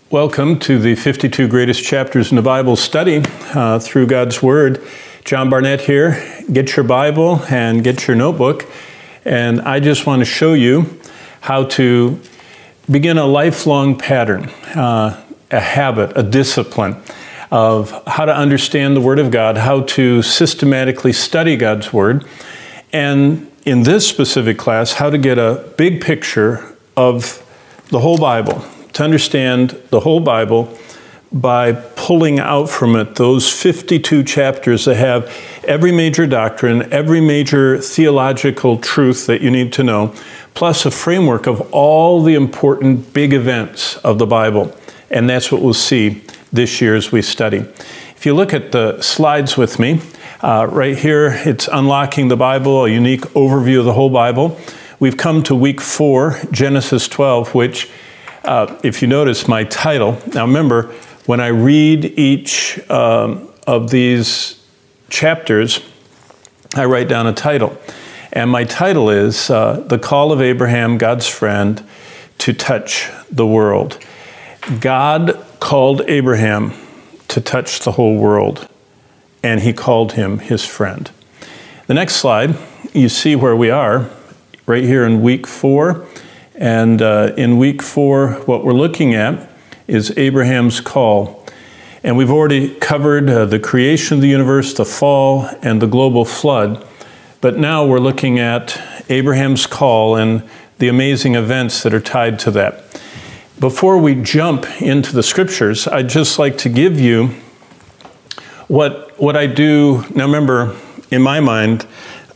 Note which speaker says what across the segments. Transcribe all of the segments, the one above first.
Speaker 1: Welcome to the 52 Greatest Chapters in the Bible study through God's Word. John Barnett here. Get your Bible and get your notebook. And I just want to show you how to begin a lifelong pattern, a habit, a discipline of how to understand the Word of God, how to systematically study God's Word, and in this specific class, how to get a big picture of the whole Bible, to understand the whole Bible by pulling out from it those 52 chapters that have every major doctrine, every major theological truth that you need to know, plus a framework of all the important big events of the Bible. And that's what we'll see this year as we study. If you look at the slides with me, right here, it's Unlocking the Bible, a unique overview of the whole Bible. We've come to week 4, Genesis 12, which if you notice my title, now remember, when I read each of these chapters, I write down a title. And my title is The Call of Abraham, God's Friend, to Touch the World. God called Abraham to touch the whole world, and he called him his friend. The next slide, you see where we are, right here in week 4. And in week 4, what we're looking at is Abraham's call. And we've already covered the creation of the universe, the fall, and the global flood. But now we're looking at Abraham's call and the amazing events that are tied to that. Before we jump into the scriptures, I'd just like to give you what I do. Now remember, in my mind,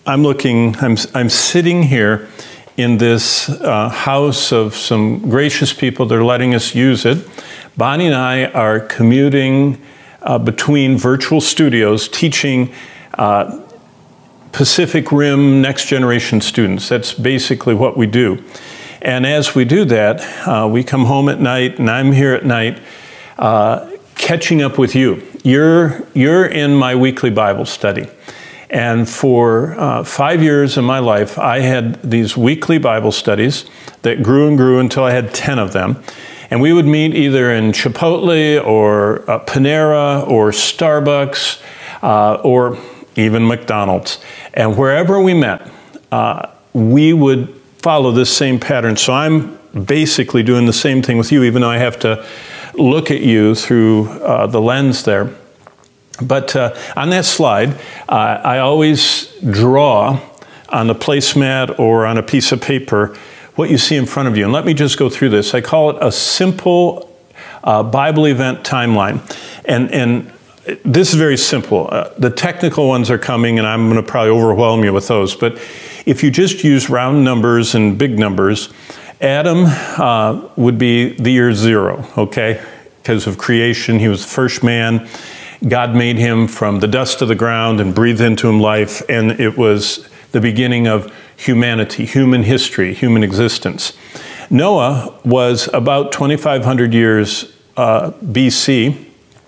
Speaker 1: I'm sitting here in this house of some gracious people that are letting us use it. Bonnie and I are commuting between virtual studios, teaching Pacific Rim Next Generation students. That's basically what we do. And as we do that, we come home at night, and I'm here at night catching up with you. You're in my weekly Bible study. And for 5 years of my life, I had these weekly Bible studies that grew and grew until I had 10 of them. And we would meet either in Chipotle or Panera or Starbucks or even McDonald's. And wherever we met, we would follow this same pattern. So I'm basically doing the same thing with you, even though I have to look at you through the lens there. But on that slide, I always draw on a placemat or on a piece of paper what you see in front of you. And let me just go through this. I call it a simple Bible event timeline. And this is very simple. The technical ones are coming, and I'm going to probably overwhelm you with those. But if you just use round numbers and big numbers, Adam would be the year 0, okay? Because of creation, he was the first man. God made him from the dust of the ground and breathed into him life, and it was the beginning of humanity, human history, human existence. Noah was about 2,500 years BC.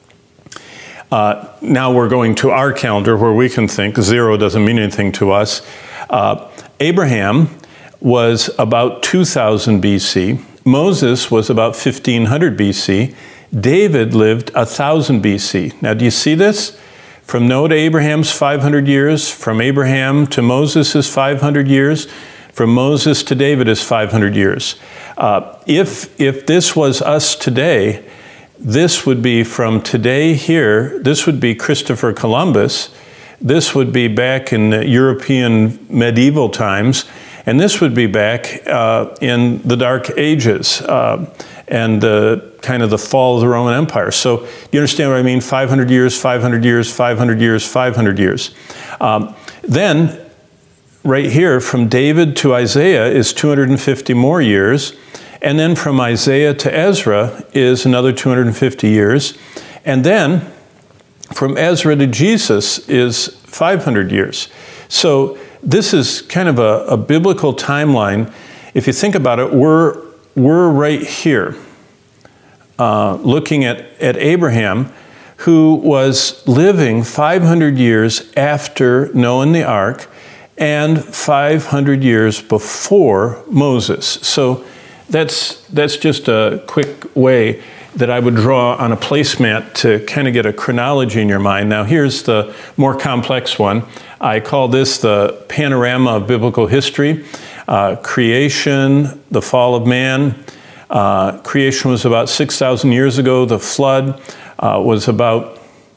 Speaker 1: Now we're going to our calendar where we can think 0 doesn't mean anything to us. Abraham was about 2000 BC. Moses was about 1500 BC. David lived 1000 BC. Now, do you see this? From Noah to Abraham's 500 years. From Abraham to Moses is 500 years. From Moses to David is 500 years. If this was us today, this would be from today here, this would be Christopher Columbus. This would be back in the European medieval times. And this would be back in the Dark Ages. And kind of the fall of the Roman Empire. So you understand what I mean? 500 years, 500 years, 500 years, 500 years. Then, right here, from David to Isaiah is 250 more years. And then from Isaiah to Ezra is another 250 years. And then from Ezra to Jesus is 500 years. So this is kind of a biblical timeline. If you think about it, we're right here, looking at Abraham, who was living 500 years after Noah and the ark and 500 years before Moses. So that's just a quick way that I would draw on a placemat to kind of get a chronology in your mind. Now here's the more complex one. I call this the panorama of biblical history. Creation, the fall of man. Creation was about 6,000 years ago. The flood was about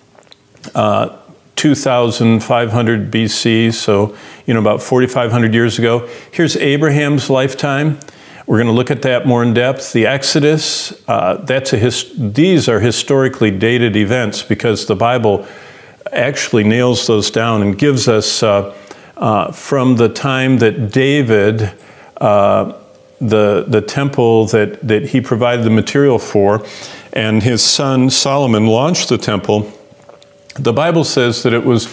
Speaker 1: 2,500 BC, so about 4,500 years ago. Here's Abraham's lifetime. We're going to look at that more in depth. The Exodus, these are historically dated events because the Bible actually nails those down and gives us from the time that David, the temple that he provided the material for, and his son Solomon launched the temple. The Bible says that it was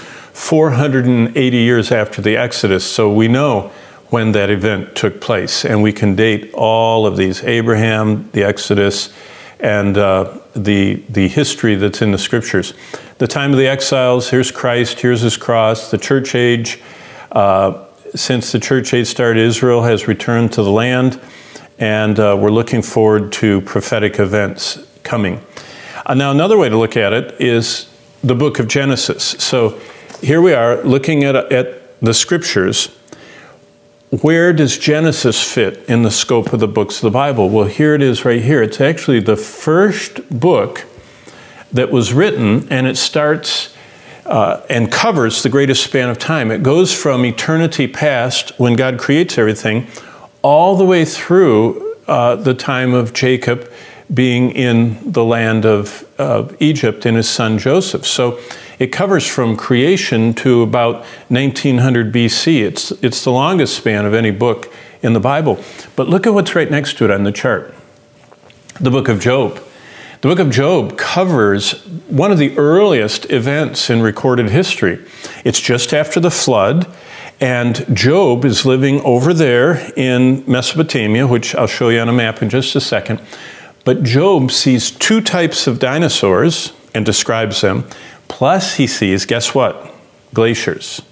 Speaker 1: 480 years after the Exodus, so we know when that event took place, and we can date all of these: Abraham, the Exodus, and the history that's in the Scriptures. The time of the exiles, here's Christ, here's his cross. The church age, since the church age started, Israel has returned to the land, and we're looking forward to prophetic events coming. Now, another way to look at it is the book of Genesis. So here we are looking at the Scriptures. Where does Genesis fit in the scope of the books of the Bible? Well, here it is right here. It's actually the first book that was written, and it starts and covers the greatest span of time. It goes from eternity past, when God creates everything, all the way through the time of Jacob being in the land of Egypt and his son Joseph. So it covers from creation to about 1900 BC. It's the longest span of any book in the Bible. But look at what's right next to it on the chart. The book of Job. The book of Job covers one of the earliest events in recorded history. It's just after the flood, and Job is living over there in Mesopotamia, which I'll show you on a map in just a second. But Job sees two types of dinosaurs and describes them. Plus he sees, guess what? Glaciers.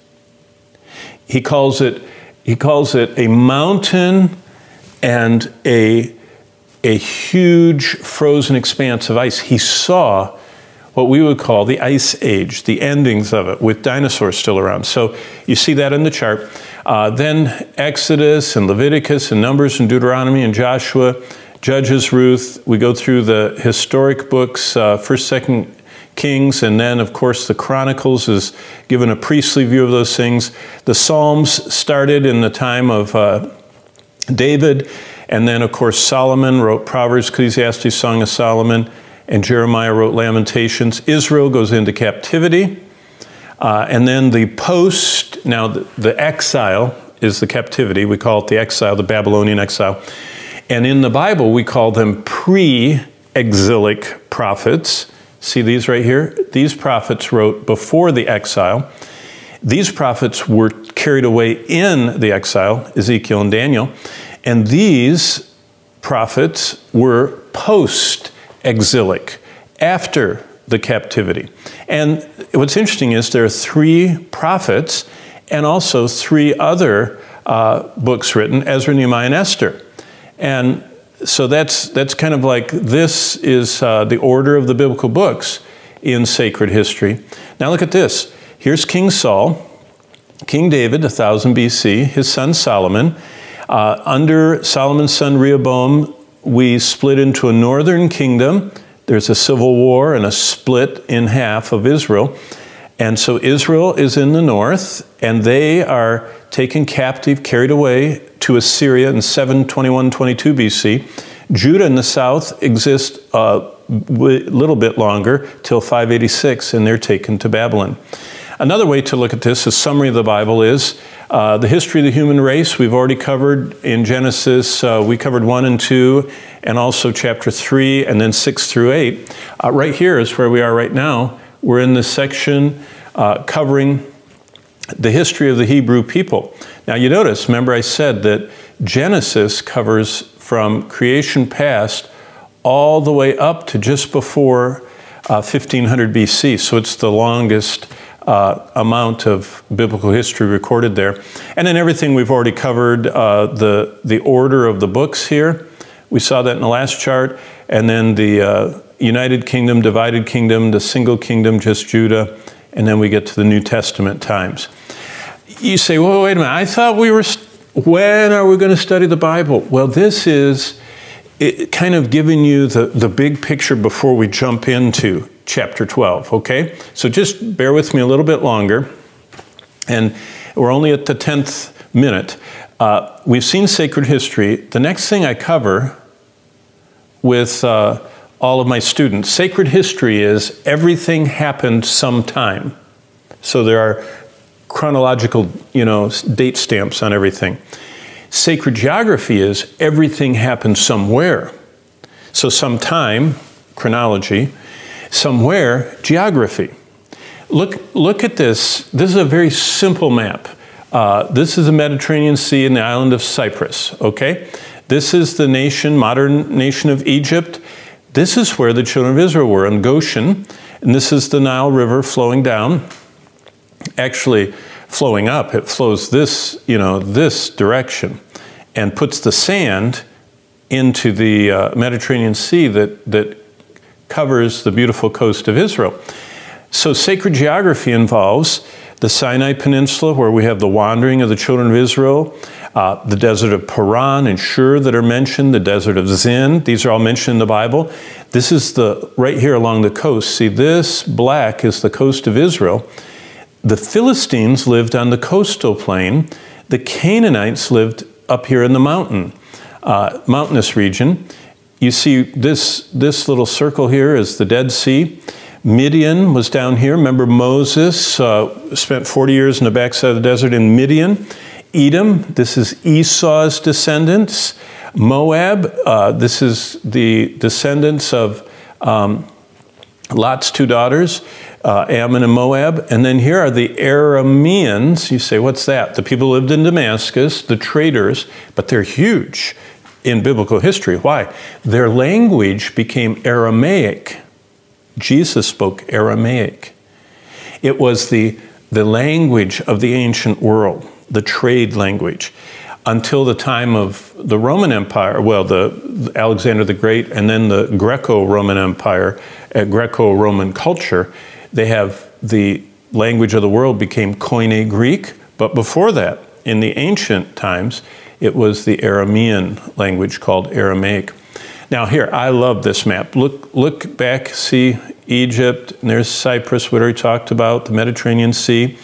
Speaker 1: He calls it a mountain and a huge frozen expanse of ice. He saw what we would call the Ice Age, the endings of it, with dinosaurs still around. So you see that in the chart. Then Exodus and Leviticus and Numbers and Deuteronomy and Joshua, Judges, Ruth. We go through the historic books, 1st, 2nd Kings, and then, of course, the Chronicles is given a priestly view of those things. The Psalms started in the time of David, and then, of course, Solomon wrote Proverbs, Ecclesiastes, Song of Solomon, and Jeremiah wrote Lamentations. Israel goes into captivity, and then the post, now the exile is the captivity. We call it the exile, the Babylonian exile. And in the Bible, we call them pre-exilic prophets. See these right here? These prophets wrote before the exile. These prophets were carried away in the exile, Ezekiel and Daniel. And these prophets were post-exilic, after the captivity. And what's interesting is there are 3 prophets and also 3 other books written, Ezra, Nehemiah, and Esther. And so that's kind of like, this is the order of the biblical books in sacred history. Now look at this. Here's King Saul, King David, 1000 BC, his son Solomon. Under Solomon's son Rehoboam, we split into a northern kingdom. There's a civil war and a split in half of Israel. And so Israel is in the north, and they are taken captive, carried away to Assyria in 721-22 BC. Judah in the south exists a little bit longer, till 586, and they're taken to Babylon. Another way to look at this, a summary of the Bible, is the history of the human race. We've already covered in Genesis, we covered 1 and 2, and also chapter 3, and then 6 through 8. Right here is where we are right now. We're in this section covering the history of the Hebrew people. Now you notice, remember I said that Genesis covers from creation past all the way up to just before 1500 BC. So it's the longest amount of biblical history recorded there. And then everything we've already covered, the order of the books here. We saw that in the last chart. And then the United Kingdom, divided kingdom, the single kingdom, just Judah. And then we get to the New Testament times. You say, well, wait a minute. I thought we were, when are we going to study the Bible? Well, this is kind of giving you the big picture before we jump into chapter 12, okay? So just bear with me a little bit longer. And we're only at the 10th minute. We've seen sacred history. The next thing I cover with all of my students, sacred history is everything happened sometime. So there are chronological, date stamps on everything. Sacred geography is everything happened somewhere. So sometime, chronology, somewhere, geography. Look at this. This is a very simple map. This is the Mediterranean Sea and the island of Cyprus, okay? This is the nation, modern nation of Egypt. This is where the children of Israel were, in Goshen. And this is the Nile River flowing down. Actually, flowing up, it flows this, this direction and puts the sand into the Mediterranean Sea that covers the beautiful coast of Israel. So sacred geography involves the Sinai Peninsula, where we have the wandering of the children of Israel, the desert of Paran and Shur that are mentioned, the desert of Zin. These are all mentioned in the Bible. This is right here along the coast. See, this black is the coast of Israel. The Philistines lived on the coastal plain. The Canaanites lived up here in the mountainous region. You see this little circle here is the Dead Sea. Midian was down here. Remember Moses spent 40 years in the backside of the desert in Midian. Edom, this is Esau's descendants. Moab, this is the descendants of Lot's two daughters, Ammon and Moab. And then here are the Arameans. You say, what's that? The people who lived in Damascus, the traders, but they're huge in biblical history. Why? Their language became Aramaic. Jesus spoke Aramaic. It was the language of the ancient world, the trade language, until the time of the Roman Empire, well, the Alexander the Great, and then the Greco-Roman Empire, Greco-Roman culture. They have the language of the world became Koine Greek, but before that, in the ancient times, it was the Aramean language called Aramaic. Now here, I love this map. Look back, see Egypt, and there's Cyprus, what we talked about, the Mediterranean Sea.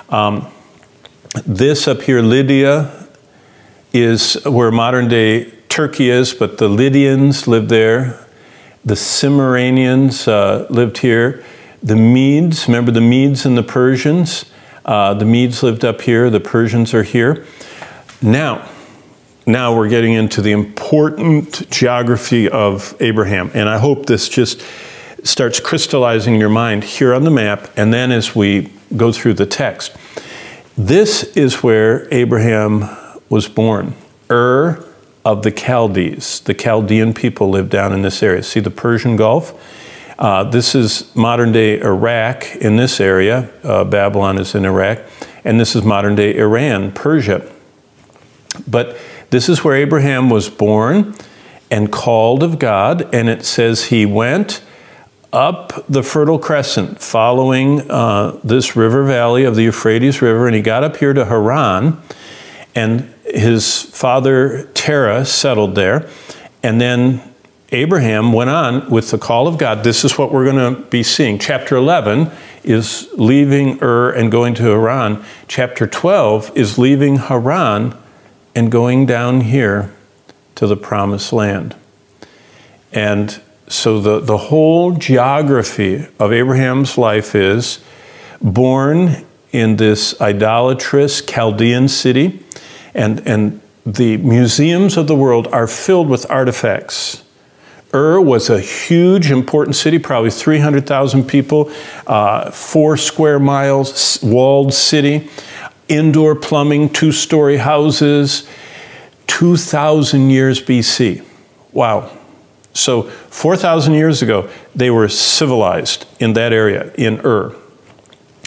Speaker 1: This up here, Lydia, is where modern day Turkey is, but the Lydians lived there. The Cimmerians lived here. The Medes, remember the Medes and the Persians? The Medes lived up here, the Persians are here. Now we're getting into the important geography of Abraham. And I hope this just starts crystallizing in your mind here on the map, and then as we go through the text. This is where Abraham was born. Ur of the Chaldees. The Chaldean people lived down in this area. See the Persian Gulf? This is modern-day Iraq in this area. Babylon is in Iraq. And this is modern-day Iran, Persia. But this is where Abraham was born and called of God, and it says he went up the Fertile Crescent, following this river valley of the Euphrates River, and he got up here to Haran, and his father Terah settled there, and then Abraham went on with the call of God. This is what we're going to be seeing. Chapter 11 is leaving Ur and going to Haran. Chapter 12 is leaving Haran and going down here to the Promised Land. And so the whole geography of Abraham's life is born in this idolatrous Chaldean city, and the museums of the world are filled with artifacts. Ur was a huge, important city, probably 300,000 people, 4 square miles, walled city, indoor plumbing, 2-story houses, 2,000 years BC. Wow. So 4,000 years ago, they were civilized in that area, in Ur.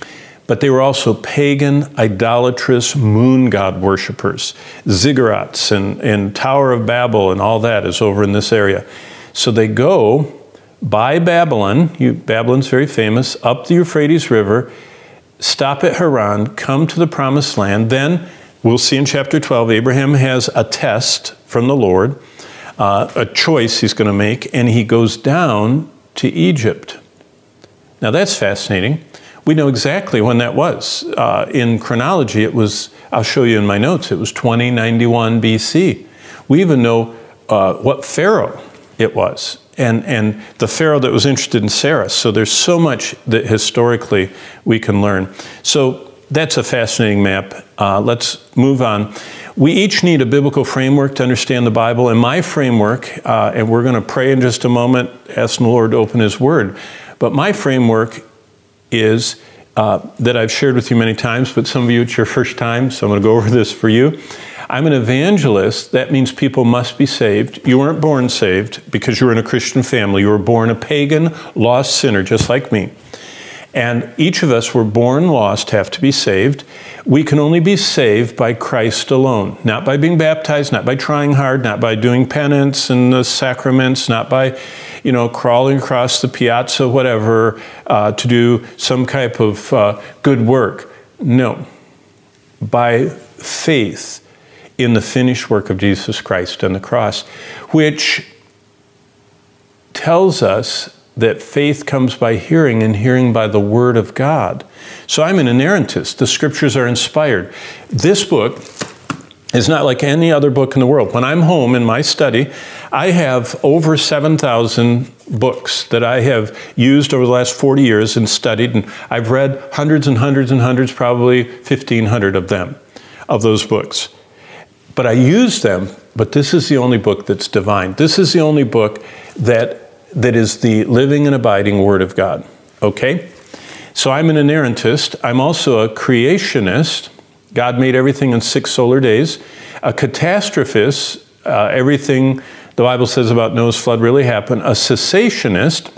Speaker 1: but they were also pagan, idolatrous moon god worshippers. Ziggurats and Tower of Babel and all that is over in this area. So they go by Babylon, Babylon's very famous, up the Euphrates River, stop at Haran, come to the promised land. Then we'll see in chapter 12, Abraham has a test from the Lord, a choice he's going to make, and he goes down to Egypt. Now that's fascinating. We know exactly when that was. In chronology, it was, I'll show you in my notes, it was 2091 BC. We even know what pharaoh it was, and the pharaoh that was interested in Sarah. So there's so much that historically we can learn. So that's a fascinating map. Let's move on. We each need a biblical framework to understand the Bible, and my framework, and we're going to pray in just a moment, asking the Lord to open His Word, but my framework is that I've shared with you many times, but some of you it's your first time, so I'm going to go over this for you. I'm an evangelist. That means people must be saved. You weren't born saved because you were in a Christian family. You were born a pagan, lost sinner, just like me. And each of us were born lost, have to be saved. We can only be saved by Christ alone, not by being baptized, not by trying hard, not by doing penance and the sacraments, not by, crawling across the piazza, whatever, to do some type of good work. No, by faith in the finished work of Jesus Christ on the cross, which tells us that faith comes by hearing, and hearing by the Word of God. So I'm an inerrantist. The Scriptures are inspired. This book is not like any other book in the world. When I'm home in my study, I have over 7,000 books that I have used over the last 40 years and studied, and I've read hundreds and hundreds and hundreds, probably 1,500 of them, of those books. But I use them, but this is the only book that's divine. This is the only book that is the living and abiding Word of God, okay? So I'm an inerrantist. I'm also a creationist. God made everything in 6 solar days. A catastrophist, everything the Bible says about Noah's flood really happened. A cessationist.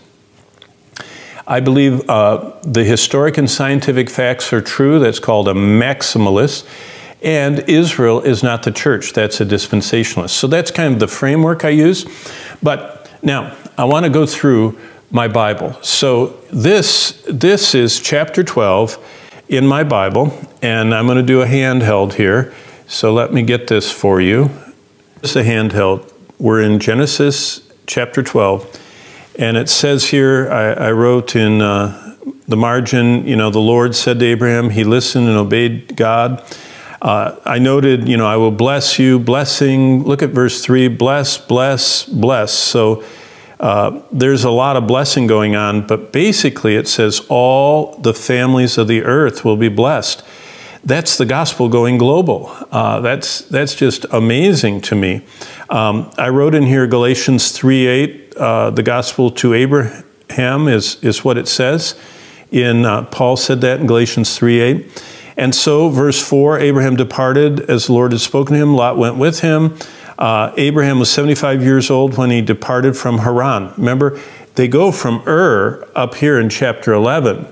Speaker 1: I believe the historic and scientific facts are true. That's called a maximalist. And Israel is not the church. That's a dispensationalist. So that's kind of the framework I use. But now, I want to go through my Bible. So this is chapter 12 in my Bible, and I'm going to do a handheld here. So let me get this for you. This is a handheld. We're in Genesis chapter 12, and it says here, I wrote in the margin, the Lord said to Abraham, he listened and obeyed God. I noted, I will bless you, blessing. Look at verse 3, bless, bless, bless. So there's a lot of blessing going on, but basically it says all the families of the earth will be blessed. That's the gospel going global. That's just amazing to me. I wrote in here Galatians 3:8, the gospel to Abraham is what it says. Paul said that in Galatians 3:8. And so, verse 4, Abraham departed as the Lord had spoken to him. Lot went with him. Abraham was 75 years old when he departed from Haran. Remember, they go from Ur up here in chapter 11.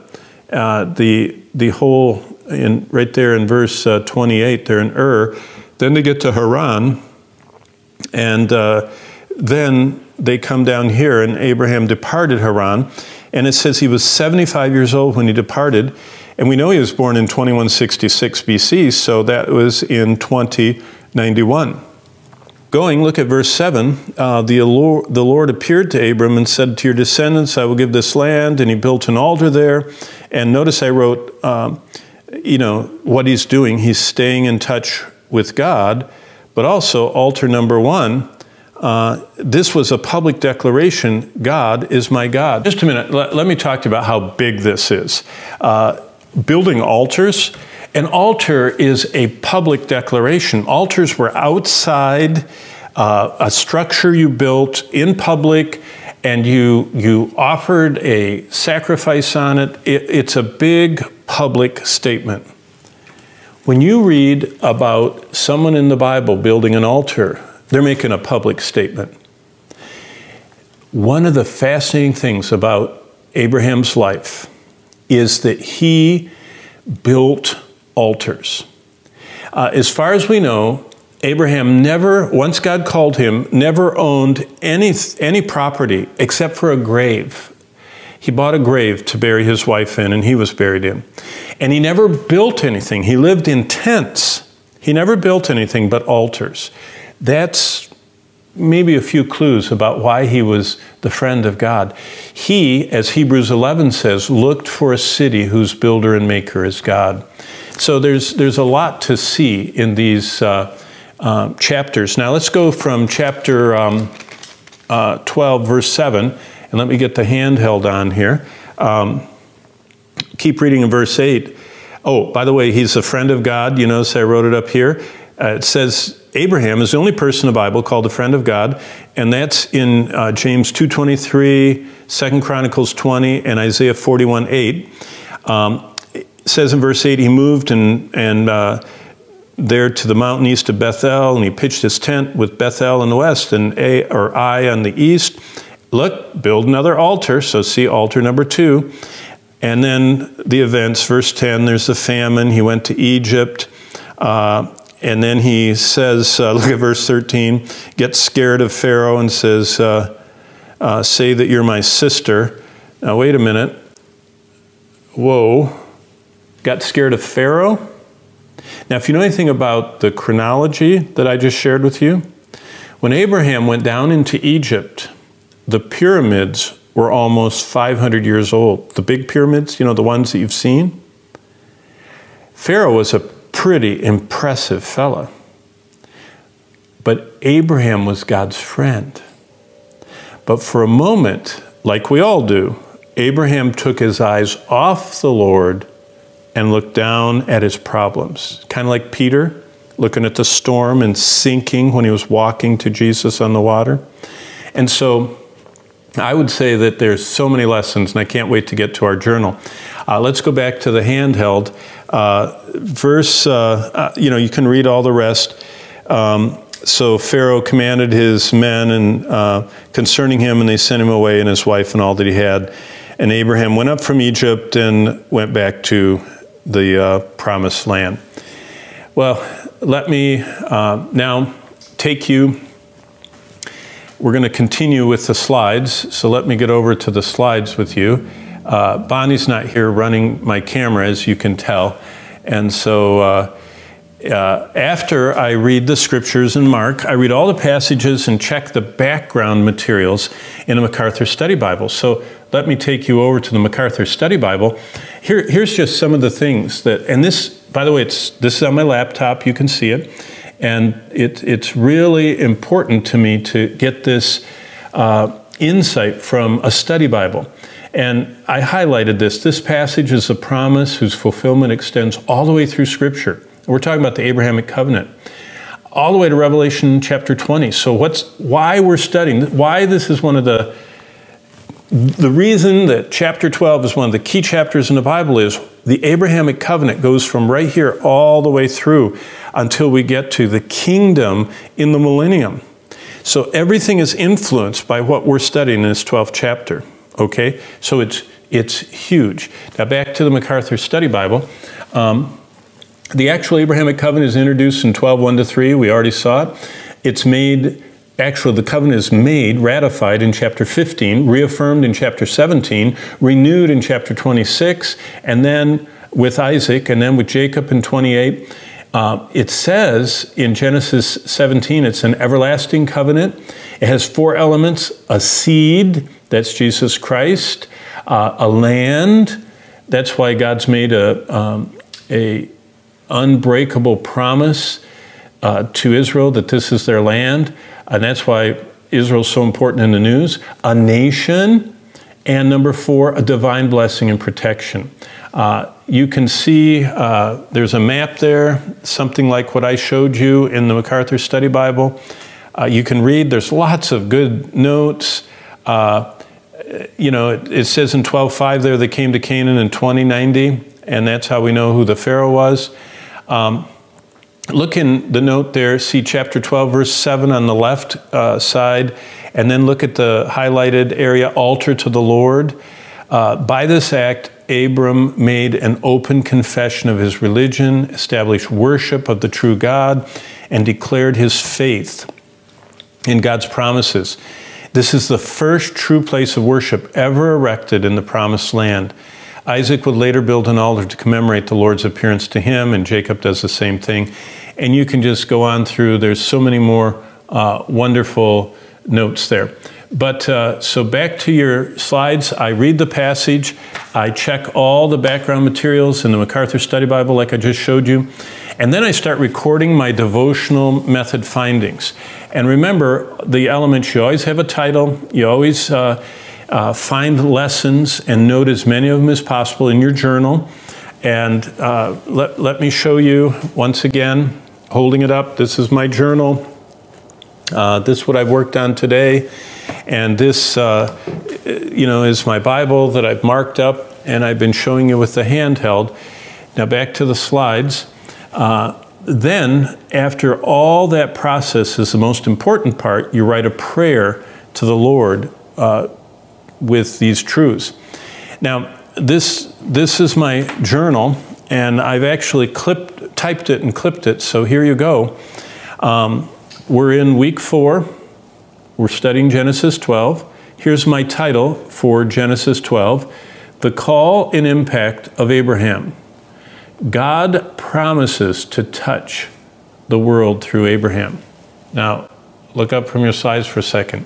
Speaker 1: The whole, right there in verse 28, they're in Ur. Then they get to Haran, and then they come down here, and Abraham departed Haran. And it says he was 75 years old when he departed. And we know he was born in 2166 BC, so that was in 2091. Look at verse 7. The Lord appeared to Abram and said, to your descendants I will give this land, and he built an altar there. And notice I wrote, what he's doing. He's staying in touch with God, but also altar number 1, this was a public declaration, God is my God. Just a minute, let me talk to you about how big this is. Building altars. An altar is a public declaration. Altars were outside, a structure you built in public, and you offered a sacrifice on it. It's a big public statement. When you read about someone in the Bible building an altar, they're making a public statement. One of the fascinating things about Abraham's life is that he built altars. As far as we know, Abraham never, once God called him, never owned any property except for a grave. He bought a grave to bury his wife in, and he was buried in. And he never built anything. He lived in tents. He never built anything but altars. That's maybe a few clues about why he was the friend of God. He, as Hebrews 11 says, looked for a city whose builder and maker is God. So there's a lot to see in these chapters. Now let's go from chapter 12, verse 7, and let me get the handheld on here. Keep reading in verse 8. Oh, by the way, he's a friend of God. You notice I wrote it up here. It says Abraham is the only person in the Bible called a friend of God, and that's in James 2:23, 2 Chronicles 20, and Isaiah 41:8. It says in verse 8, he moved and there to the mountain east of Bethel, and he pitched his tent with Bethel in the west and Ai on the east. Look, build another altar, so see altar number 2. And then the events, verse 10, there's the famine. He went to Egypt. And then he says, look at verse 13, gets scared of Pharaoh and says, say that you're my sister. Now, wait a minute. Whoa. Got scared of Pharaoh? Now, if you know anything about the chronology that I just shared with you, when Abraham went down into Egypt, the pyramids were almost 500 years old. The big pyramids, you know, the ones that you've seen. Pharaoh was a pretty impressive fella. But Abraham was God's friend. But for a moment, like we all do, Abraham took his eyes off the Lord and looked down at his problems. Kind of like Peter, looking at the storm and sinking when he was walking to Jesus on the water. And so I would say that there's so many lessons, and I can't wait to get to our journal. Let's go back to the handheld. You can read all the rest. So Pharaoh commanded his men and concerning him, and they sent him away and his wife and all that he had. And Abraham went up from Egypt and went back to the promised land. Well, let me now take you. We're going to continue with the slides, so let me get over to the slides with you. Bonnie's not here running my camera, as you can tell. And so after I read the scriptures in Mark, I read all the passages and check the background materials in a MacArthur Study Bible. So let me take you over to the MacArthur Study Bible. Here's just some of the things that, and this, by the way, this is on my laptop, you can see it. And it's really important to me to get this insight from a study Bible. And I highlighted this. This passage is a promise whose fulfillment extends all the way through Scripture. We're talking about the Abrahamic covenant, all the way to Revelation chapter 20. So why we're studying, why this is one of the reason that chapter 12 is one of the key chapters in the Bible is the Abrahamic covenant goes from right here all the way through until we get to the kingdom in the millennium. So everything is influenced by what we're studying in this 12th chapter. Okay, so it's huge. Now back to the MacArthur Study Bible. The actual Abrahamic covenant is introduced in 12:1-3. We already saw it. It's made, actually the covenant is made, ratified in chapter 15, reaffirmed in chapter 17, renewed in chapter 26, and then with Isaac, and then with Jacob in 28. It says in Genesis 17, it's an everlasting covenant. It has 4 elements: a seed, that's Jesus Christ, a land, that's why God's made a unbreakable promise to Israel that this is their land, and that's why Israel's so important in the news, a nation, and number 4, a divine blessing and protection. You can see there's a map there, something like what I showed you in the MacArthur Study Bible. You can read, there's lots of good notes. It says in 12:5 there, they came to Canaan in 2090, and that's how we know who the Pharaoh was. Look in the note there, see chapter 12, verse 7 on the left side, and then look at the highlighted area, altar to the Lord. By this act, Abram made an open confession of his religion, established worship of the true God, and declared his faith in God's promises. This is the first true place of worship ever erected in the Promised Land. Isaac would later build an altar to commemorate the Lord's appearance to him, and Jacob does the same thing. And you can just go on through. There's so many more wonderful notes there. But so back to your slides. I read the passage. I check all the background materials in the MacArthur Study Bible like I just showed you. And then I start recording my devotional method findings. And remember, the elements, you always have a title. You always find lessons and note as many of them as possible in your journal. And let me show you once again, holding it up. This is my journal. This is what I've worked on today. And this, is my Bible that I've marked up, and I've been showing you with the handheld. Now back to the slides. Then, after all that process is the most important part, you write a prayer to the Lord with these truths. Now, this is my journal, and I've actually typed it and clipped it, so here you go. We're in week 4. We're studying Genesis 12. Here's my title for Genesis 12, The Call and Impact of Abraham. God promises to touch the world through Abraham. Now, look up from your slides for a second.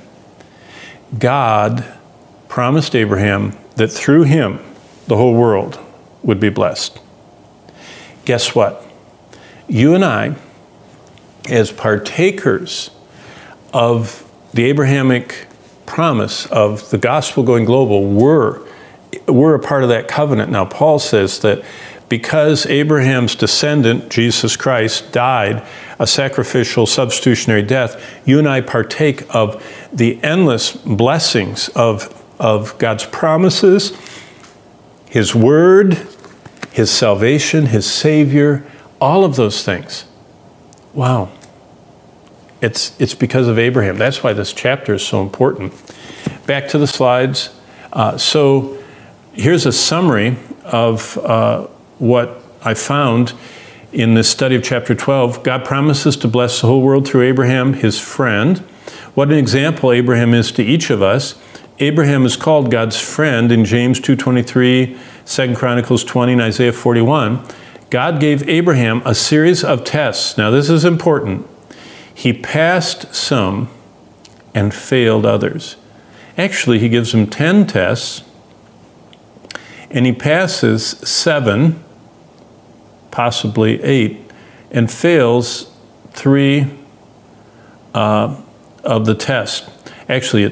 Speaker 1: God promised Abraham that through him, the whole world would be blessed. Guess what? You and I, as partakers of the Abrahamic promise of the gospel going global, we're a part of that covenant. Now, Paul says that because Abraham's descendant, Jesus Christ, died a sacrificial substitutionary death, you and I partake of the endless blessings of God's promises, his word, his salvation, his Savior, all of those things. Wow. It's because of Abraham. That's why this chapter is so important. Back to the slides. So here's a summary of what I found in this study of chapter 12. God promises to bless the whole world through Abraham, his friend. What an example Abraham is to each of us. Abraham is called God's friend in James 2:23, 2 Chronicles 20, and Isaiah 41. God gave Abraham a series of tests. Now this is important. He passed some and failed others. Actually, he gives him 10 tests, and he passes 7, possibly 8, and fails 3 of the test. Actually,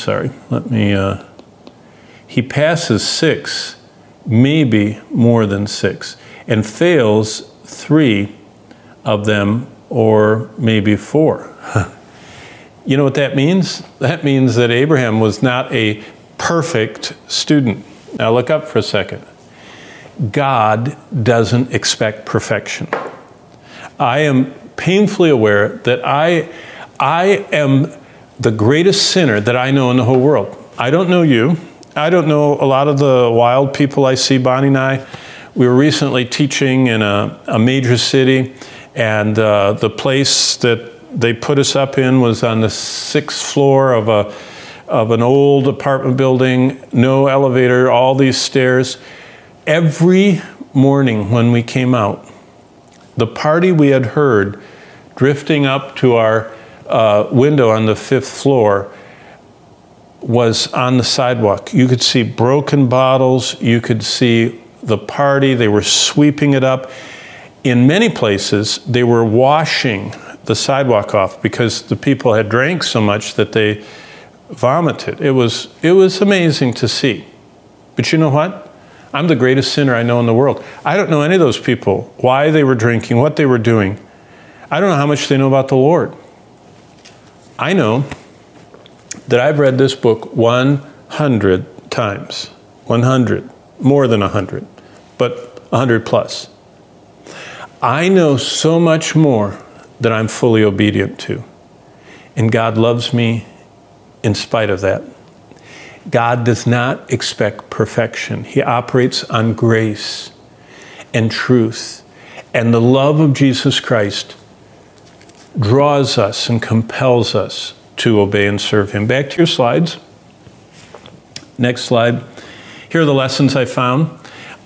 Speaker 1: he passes 6, maybe more than 6, and fails 3 of them, or maybe 4. You know what that means? That means that Abraham was not a perfect student. Now look up for a second. God doesn't expect perfection. I am painfully aware that I am the greatest sinner that I know in the whole world. I don't know you. I don't know a lot of the wild people I see. Bonnie and I, we were recently teaching in a major city, and the place that they put us up in was on the 6th floor of an old apartment building, no elevator, all these stairs. Every morning when we came out, the party we had heard drifting up to our window on the 5th floor was on the sidewalk. You could see broken bottles. You could see the party. They were sweeping it up. In many places, they were washing the sidewalk off because the people had drank so much that they vomited. It was amazing to see. But you know what? I'm the greatest sinner I know in the world. I don't know any of those people, why they were drinking, what they were doing. I don't know how much they know about the Lord. I know that I've read this book 100 times. 100. More than 100. But 100 plus. I know so much more that I'm fully obedient to. And God loves me in spite of that. God does not expect perfection. He operates on grace and truth. And the love of Jesus Christ draws us and compels us to obey and serve him. Back to your slides. Next slide. Here are the lessons I found.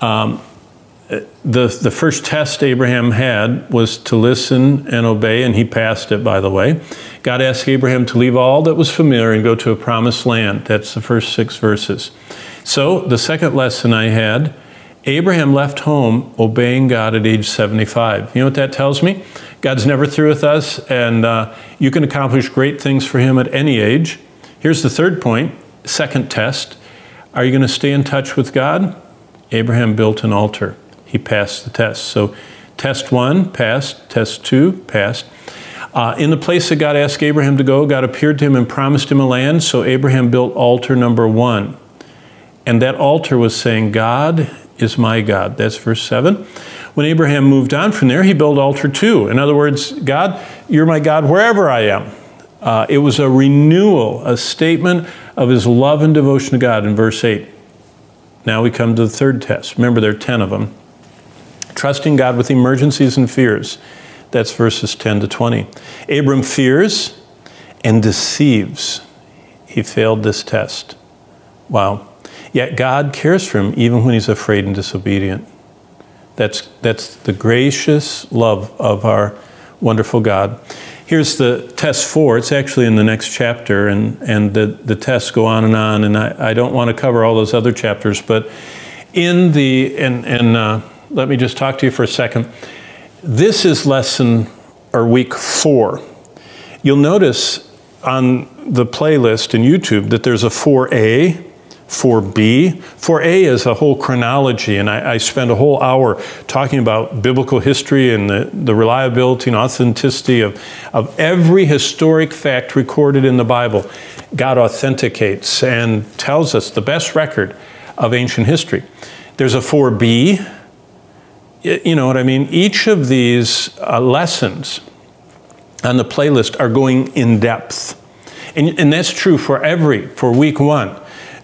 Speaker 1: The first test Abraham had was to listen and obey, and he passed it, by the way. God asked Abraham to leave all that was familiar and go to a promised land. That's the first 6 verses. So the second lesson I had, Abraham left home obeying God at age 75. You know what that tells me? God's never through with us, and you can accomplish great things for him at any age. Here's the third point, second test. Are you going to stay in touch with God? Abraham built an altar. He passed the test. So test 1, passed. Test 2, passed. In the place that God asked Abraham to go, God appeared to him and promised him a land. So Abraham built altar number 1. And that altar was saying, God is my God. That's verse 7. When Abraham moved on from there, he built altar 2. In other words, God, you're my God wherever I am. It was a renewal, a statement of his love and devotion to God in verse 8. Now we come to the third test. Remember, there are 10 of them. Trusting God with emergencies and fears. That's verses 10 to 20. Abram fears and deceives. He failed this test. Wow. Yet God cares for him even when he's afraid and disobedient. That's the gracious love of our wonderful God. Here's the test 4. It's actually in the next chapter, and the tests go on, and I don't want to cover all those other chapters, but in the, let me just talk to you for a second. This is week 4. You'll notice on the playlist in YouTube that there's a 4A, 4B. 4A is a whole chronology, and I spent a whole hour talking about biblical history and the reliability and authenticity of every historic fact recorded in the Bible. God authenticates and tells us the best record of ancient history. There's a 4B. You know what I mean? Each of these lessons on the playlist are going in depth. And that's true for week 1.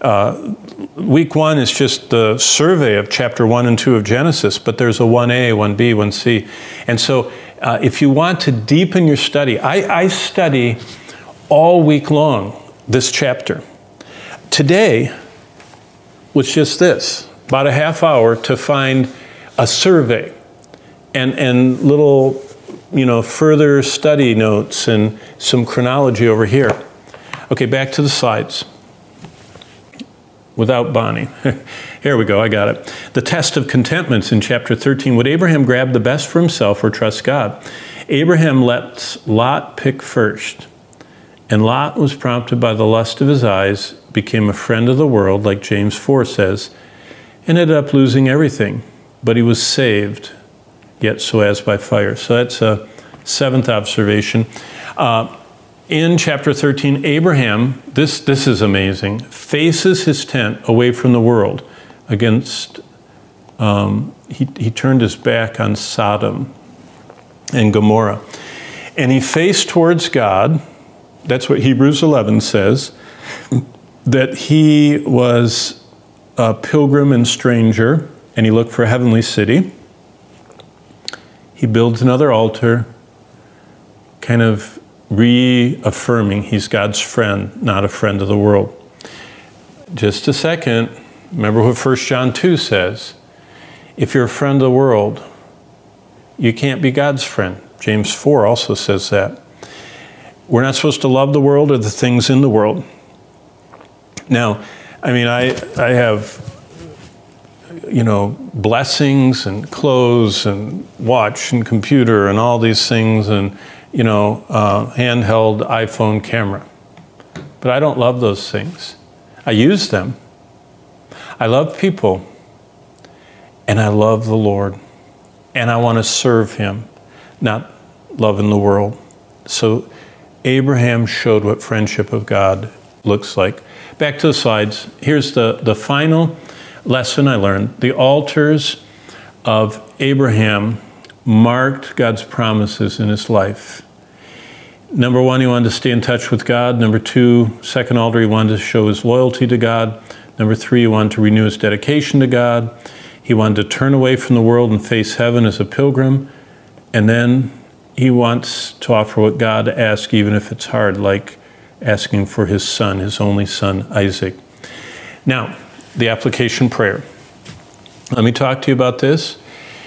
Speaker 1: Week 1 is just the survey of chapter 1 and 2 of Genesis, but there's a 1A, 1B, 1C. And so if you want to deepen your study, I study all week long this chapter. Today was just this, about a half hour to find a survey and little, further study notes and some chronology over here. Okay, back to the slides. Without Bonnie. Here we go, I got it. The test of contentment's in chapter 13. Would Abraham grab the best for himself or trust God? Abraham let Lot pick first. And Lot was prompted by the lust of his eyes, became a friend of the world, like James 4 says, and ended up losing everything. But he was saved, yet so as by fire. So that's a 7th observation. In chapter 13, Abraham, this is amazing, faces his tent away from the world against, he turned his back on Sodom and Gomorrah. And he faced towards God. That's what Hebrews 11 says, that he was a pilgrim and stranger, and he looked for a heavenly city. He builds another altar, kind of reaffirming he's God's friend, not a friend of the world. Just a second, remember what 1 John 2 says. If you're a friend of the world, you can't be God's friend. James 4 also says that. We're not supposed to love the world or the things in the world. Now, I mean, I have, blessings and clothes and watch and computer and all these things and handheld iPhone camera. But I don't love those things. I use them. I love people. And I love the Lord. And I want to serve him, not love in the world. So Abraham showed what friendship of God looks like. Back to the slides. Here's the final lesson I learned. The altars of Abraham marked God's promises in his life. Number one, he wanted to stay in touch with God. Number two, second altar, he wanted to show his loyalty to God. Number three, he wanted to renew his dedication to God. He wanted to turn away from the world and face heaven as a pilgrim. And then he wants to offer what God asks, even if it's hard, like asking for his son, his only son, Isaac. Now, the application prayer. Let me talk to you about this.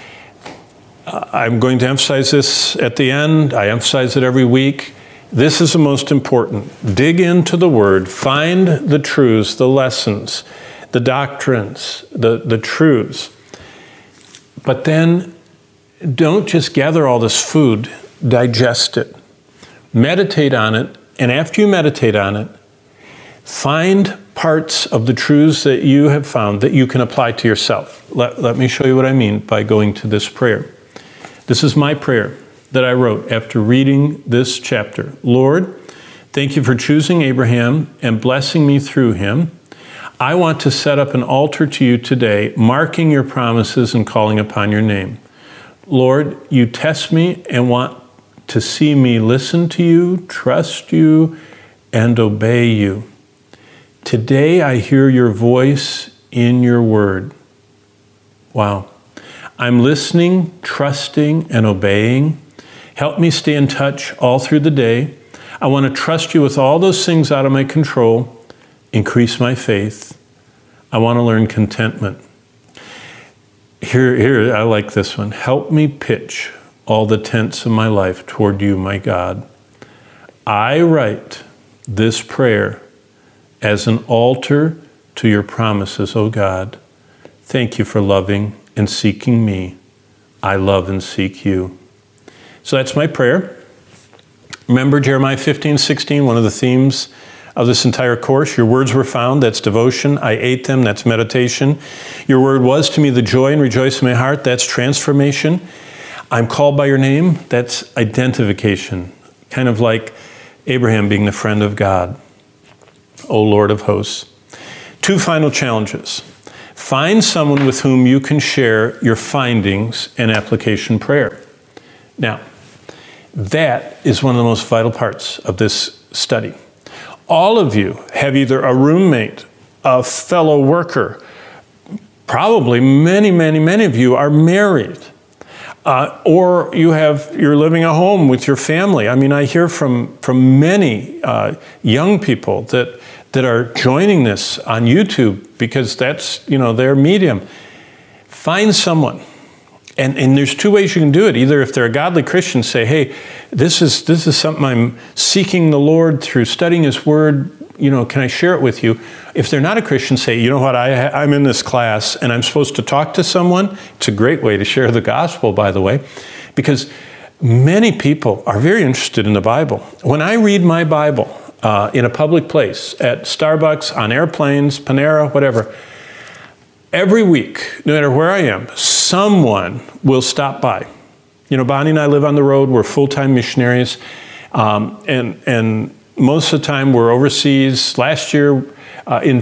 Speaker 1: I'm going to emphasize this at the end. I emphasize it every week. This is the most important. Dig into the Word. Find the truths, the lessons, the doctrines, the truths. But then don't just gather all this food. Digest it. Meditate on it. And after you meditate on it, find parts of the truths that you have found that you can apply to yourself. Let me show you what I mean by going to this prayer. This is my prayer that I wrote after reading this chapter. Lord, thank you for choosing Abraham and blessing me through him. I want to set up an altar to you today, marking your promises and calling upon your name. Lord, you test me and want to see me listen to you, trust you, and obey you. Today I hear your voice in your word. Wow. I'm listening, trusting, and obeying. Help me stay in touch all through the day. I want to trust you with all those things out of my control. Increase my faith. I want to learn contentment. Here, I like this one. Help me pitch all the tents of my life toward you, my God. I write this prayer as an altar to your promises, O God. Thank you for loving and seeking me. I love and seek you. So that's my prayer. Remember Jeremiah 15:16, one of the themes of this entire course. Your words were found, that's devotion. I ate them, that's meditation. Your word was to me the joy and rejoice in my heart, that's transformation. I'm called by your name, that's identification. Kind of like Abraham being the friend of God. O Lord of hosts. Two final challenges. Find someone with whom you can share your findings and application prayer. Now, that is one of the most vital parts of this study. All of you have either a roommate, a fellow worker, probably many of you are married, or you're living at home with your family. I mean, I hear from many young people that are joining this on YouTube because that's, their medium. Find someone. And there's two ways you can do it. Either if they're a godly Christian, say, hey, this is something I'm seeking the Lord through studying his word, can I share it with you? If they're not a Christian, say, you know what, I'm in this class and I'm supposed to talk to someone. It's a great way to share the gospel, by the way, because many people are very interested in the Bible. When I read my Bible in a public place, at Starbucks, on airplanes, Panera, whatever, every week, no matter where I am, someone will stop by. Bonnie and I live on the road. We're full-time missionaries. And most of the time we're overseas. Last year, in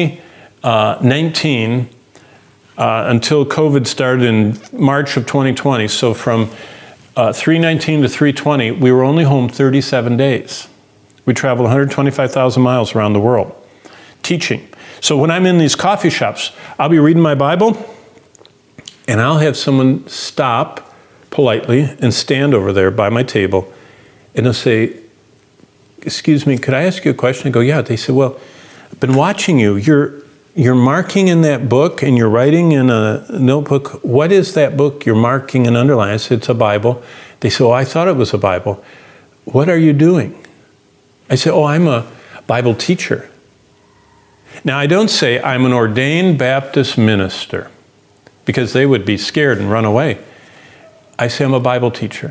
Speaker 1: 2019, until COVID started in March of 2020, so from 319 to 320, we were only home 37 days. We traveled 125,000 miles around the world teaching. So when I'm in these coffee shops, I'll be reading my Bible, and I'll have someone stop politely and stand over there by my table, and they'll say, excuse me, could I ask you a question? I go, yeah. They say, well, I've been watching you. You're marking in that book, and you're writing in a notebook. What is that book you're marking and underlining? I said, it's a Bible. They say, oh, I thought it was a Bible. What are you doing? I say, oh, I'm a Bible teacher. Now, I don't say I'm an ordained Baptist minister, because they would be scared and run away. I say I'm a Bible teacher.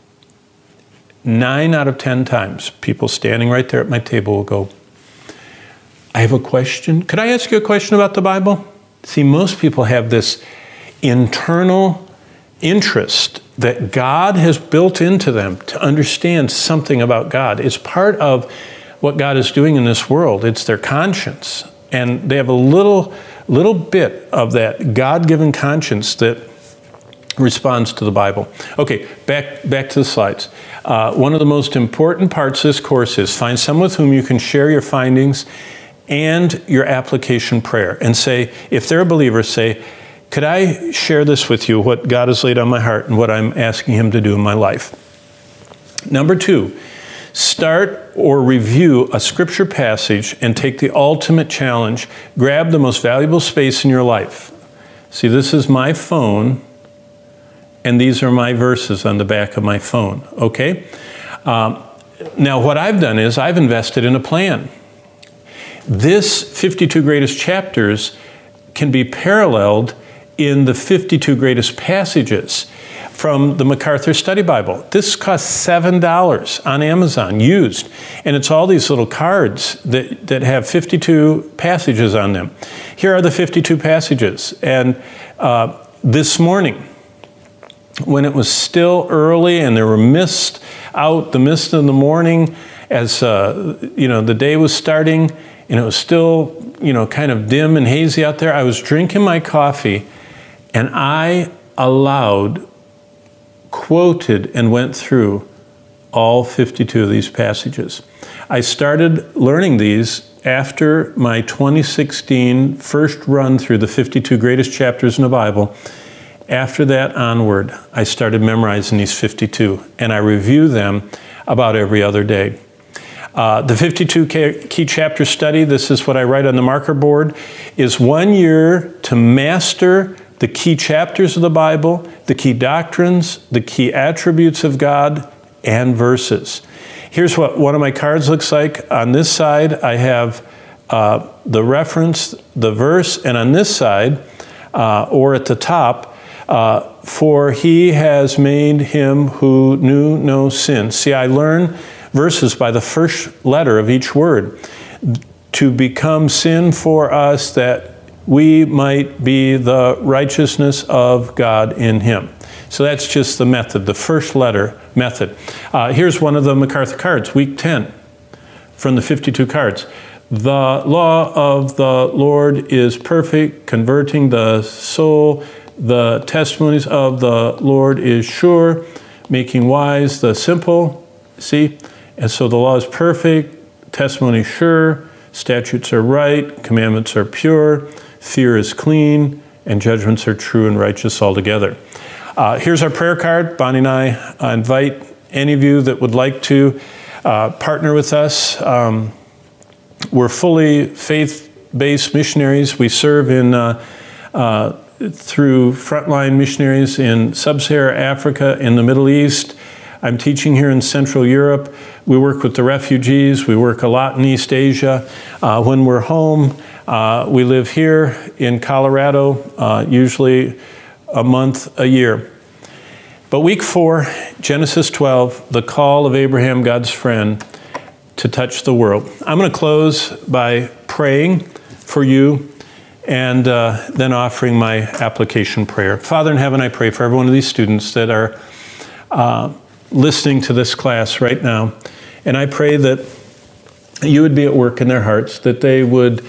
Speaker 1: 9 out of 10 times, people standing right there at my table will go, I have a question. Could I ask you a question about the Bible? See, most people have this internal interest that God has built into them to understand something about God. It's part of what God is doing in this world. It's their conscience. And they have a little bit of that God-given conscience that responds to the Bible. Okay, back to the slides. One of the most important parts of this course is find someone with whom you can share your findings and your application prayer. And say, if they're a believer, say, could I share this with you, what God has laid on my heart and what I'm asking Him to do in my life? Number 2, start or review a scripture passage and take the ultimate challenge. Grab the most valuable space in your life. See, this is my phone, and these are my verses on the back of my phone, okay? Now, what I've done is I've invested in a plan. This 52 greatest chapters can be paralleled in the 52 greatest passages from the MacArthur Study Bible. This costs $7 on Amazon, used. And it's all these little cards that have 52 passages on them. Here are the 52 passages. And this morning, when it was still early and there were mist out, the mist in the morning, as the day was starting, and it was still, kind of dim and hazy out there, I was drinking my coffee, and I aloud quoted and went through all 52 of these passages. I started learning these after my 2016 first run through the 52 greatest chapters in the Bible. After that onward, I started memorizing these 52, and I review them about every other day. The 52 key chapter study, this is what I write on the marker board, is 1 year to master the key chapters of the Bible, the key doctrines, the key attributes of God, and verses. Here's what one of my cards looks like. On this side, I have the reference, the verse, and on this side, or at the top, for He has made Him who knew no sin. See, I learn verses by the first letter of each word, to become sin for us that we might be the righteousness of God in Him. So that's just the method, the first letter method. Here's one of the MacArthur cards, week 10, from the 52 cards. The law of the Lord is perfect, converting the soul. The testimonies of the Lord is sure, making wise the simple. See? And so the law is perfect, testimony sure, statutes are right, commandments are pure, fear is clean, and judgments are true and righteous altogether. Here's our prayer card. Bonnie and I invite any of you that would like to partner with us. We're fully faith-based missionaries. We serve through frontline missionaries in sub-Saharan Africa, in the Middle East. I'm teaching here in Central Europe. We work with the refugees. We work a lot in East Asia. When we're home, we live here in Colorado, usually a month a year. But week 4, Genesis 12, the call of Abraham, God's friend, to touch the world. I'm going to close by praying for you and then offering my application prayer. Father in heaven, I pray for every one of these students that are listening to this class right now. And I pray that you would be at work in their hearts, that they would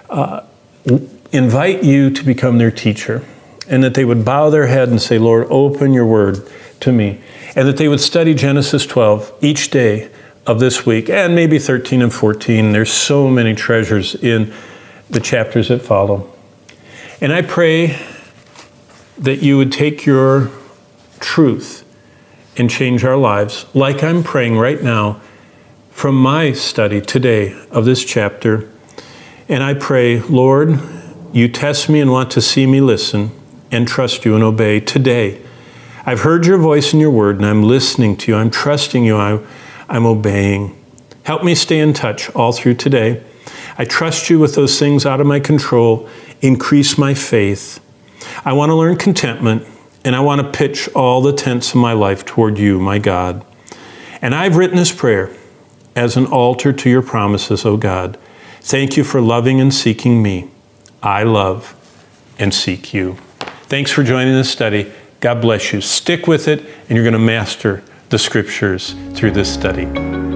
Speaker 1: invite you to become their teacher, and that they would bow their head and say, Lord, open your word to me. And that they would study Genesis 12 each day of this week, and maybe 13 and 14. There's so many treasures in the chapters that follow. And I pray that you would take your truth and change our lives, like I'm praying right now from my study today of this chapter. And I pray, Lord, you test me and want to see me listen and trust you and obey today. I've heard your voice in your word, and I'm listening to you. I'm trusting you. I'm obeying. Help me stay in touch all through today. I trust you with those things out of my control. Increase my faith. I want to learn contentment, and I want to pitch all the tents of my life toward you, my God. And I've written this prayer as an altar to your promises, O God. Thank you for loving and seeking me. I love and seek you. Thanks for joining this study. God bless you. Stick with it, and you're going to master the Scriptures through this study.